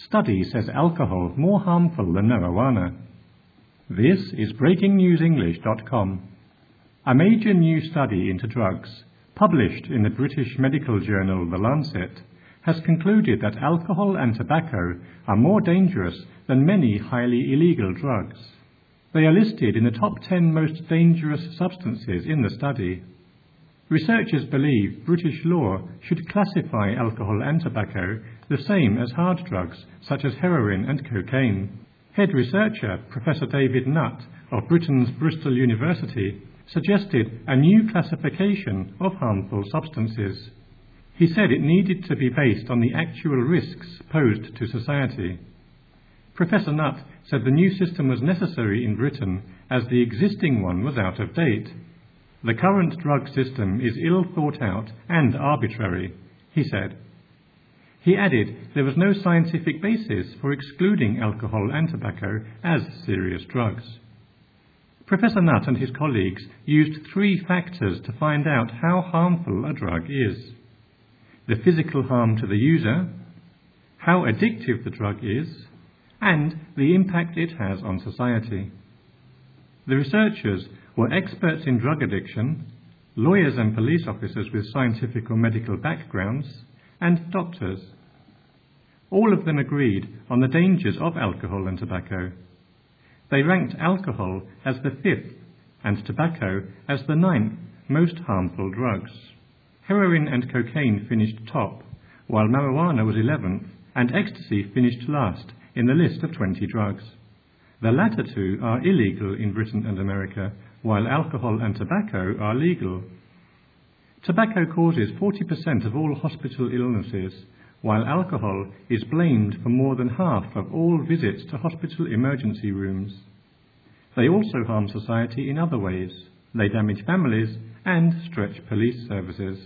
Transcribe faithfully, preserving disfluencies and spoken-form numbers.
Study says alcohol more harmful than marijuana. This is breaking news english dot com. A major new study into drugs, published in the British medical journal The Lancet, has concluded that alcohol and tobacco are more dangerous than many highly illegal drugs. They are listed in the top ten most dangerous substances in the study. Researchers believe British law should classify alcohol and tobacco the same as hard drugs such as heroin and cocaine. Head researcher Professor David Nutt of Britain's Bristol University suggested a new classification of harmful substances. He said it needed to be based on the actual risks posed to society. Professor Nutt said the new system was necessary in Britain as the existing one was out of date. The current drug system is ill thought out and arbitrary, he said. He added there was no scientific basis for excluding alcohol and tobacco as serious drugs. Professor Nutt and his colleagues used three factors to find out how harmful a drug is: the physical harm to the user, how addictive the drug is, and the impact it has on society. The researchers were experts in drug addiction, lawyers and police officers with scientific or medical backgrounds, and doctors. All of them agreed on the dangers of alcohol and tobacco. They ranked alcohol as the fifth and tobacco as the ninth most harmful drugs. Heroin and cocaine finished top, while marijuana was eleventh and ecstasy finished last in the list of twenty drugs. The latter two are illegal in Britain and America, while alcohol and tobacco are legal. Tobacco causes forty percent of all hospital illnesses, while alcohol is blamed for more than half of all visits to hospital emergency rooms. They also harm society in other ways. They damage families and stretch police services.